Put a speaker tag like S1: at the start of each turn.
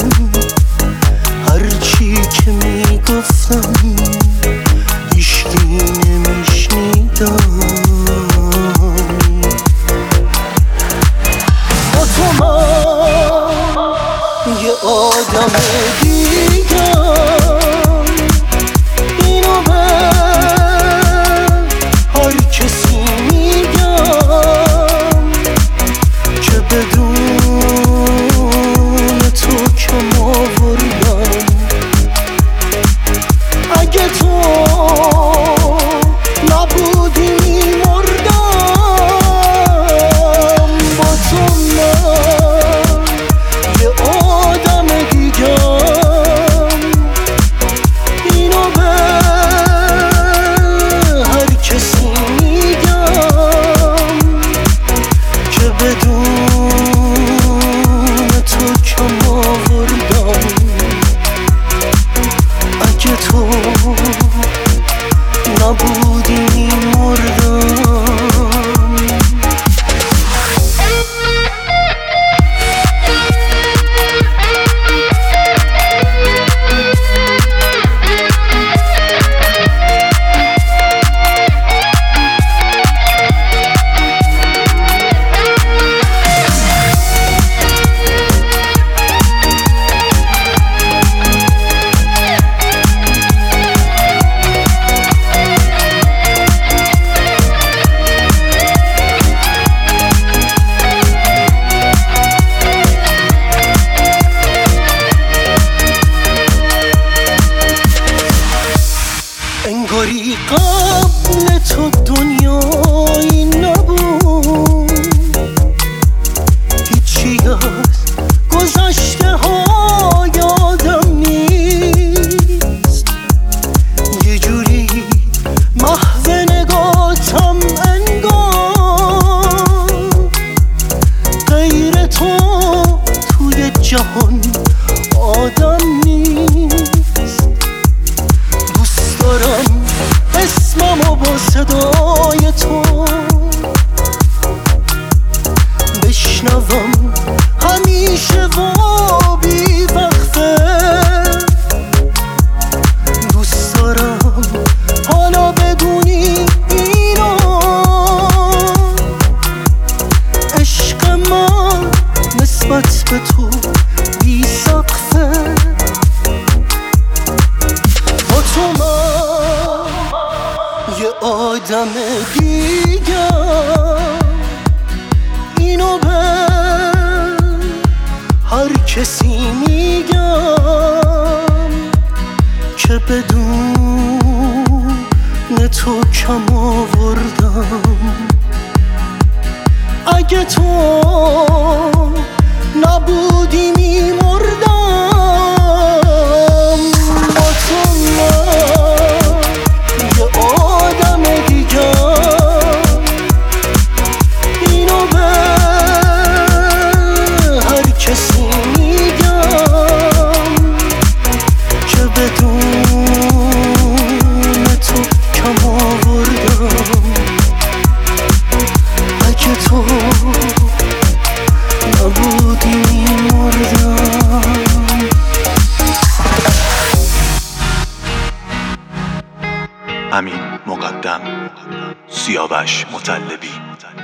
S1: هرچی که میگفتم هیچکی نمیشنیدم. با تو من یه آدم دیگم، اینو به هر کسی میگم که بدون تو کم آوردم. اگه تو نبودی میمردم. با تو من یه آدم دیگم، اینو به هر کسی میگم که بدون تو کم آوردم. اگه تو نبودی میمردم. انگاری قبل تو دنیایی نبود، هیچی از گذشته ها یادم نیست. یه جوری محو نگاتم انگار غیر تو توی جهان آدم نیست. دارم اسممو با صدای تو بشنوم همیشه و بی وقفه. دوست دارم حالا بدونی اینو، عشق من نسبت به تو بی سقفه. با تو من یه آدم دیگم، اینو به هر کسی میگم که بدون تو کم آوردم. اگه تو نبودی میمردم. با تو من یه آدم دیگم، اینو به هر کسی میگم که بدون تو کم آوردم. اگه تو نبودی میمردم.
S2: امین مقدم، سیاوش مطلبی.